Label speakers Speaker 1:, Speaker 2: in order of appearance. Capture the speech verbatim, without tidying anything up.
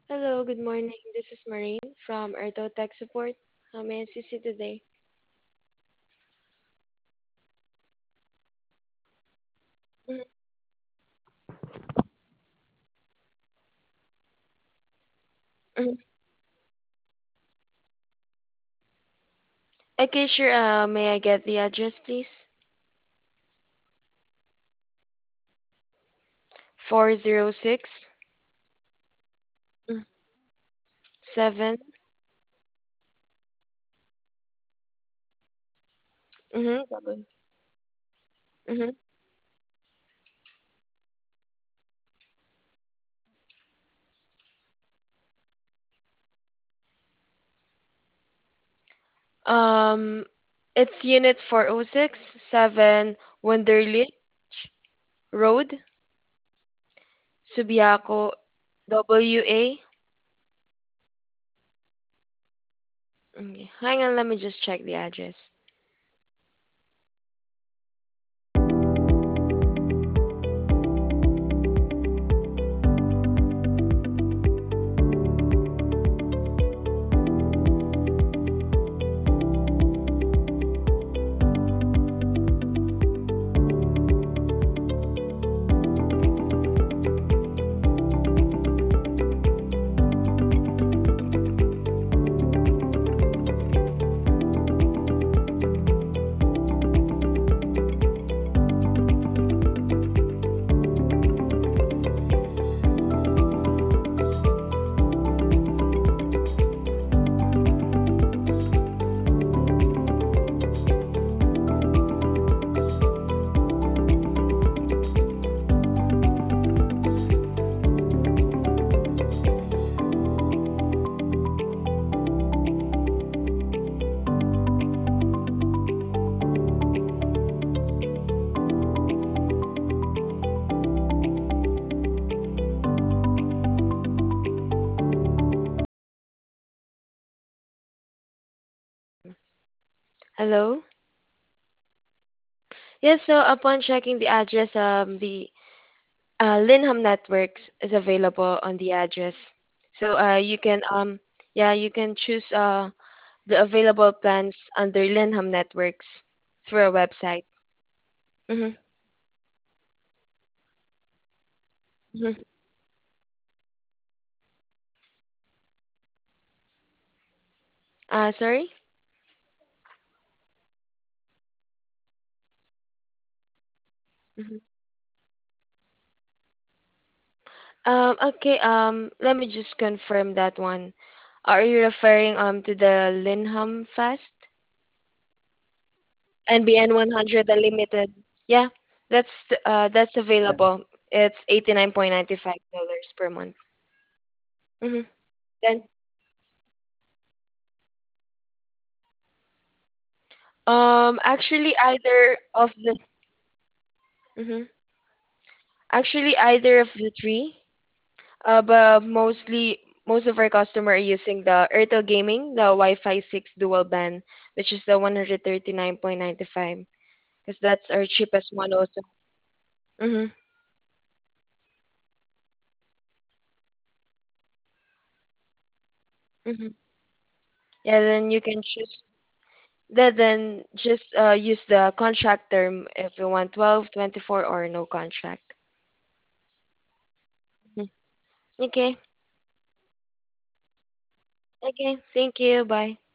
Speaker 1: Hello, good morning. This is Marine from Erto Tech Support. How may I assist you today? Mhm, mhm. Okay, sure. Uh, may I get the address, please? four zero six seven. Mm-hmm. Double. Mm-hmm. Um, it's Unit four oh six, seven Wunderlich Road, Subiaco, W A. Okay. Hang on, let me just check the address. Hello? Yes, so upon checking the address, um, the uh, Linham Networks is available on the address. So uh, you can um yeah you can choose uh the available plans under Linham Networks through our website. Mm-hmm. Mm-hmm. Uh, sorry. Mm-hmm. Um, okay. Um, let me just confirm that one. Are you referring um to the Linham Fast N B N one hundred Unlimited? Yeah, that's uh that's available. It's eighty-nine point nine five dollars per month. Mm-hmm. Then um actually either of the mhm. Actually either of the three. Uh, but mostly most of our customer are using the Airtel Gaming, the Wi-Fi six dual band, which is the one hundred thirty-nine point nine five, because that's our cheapest one also. Mm-hmm. Mm-hmm. Yeah, then you can choose that then just uh, use the contract term if you want twelve, twenty-four, or no contract. Mhm. Okay. Okay. Thank you. Bye.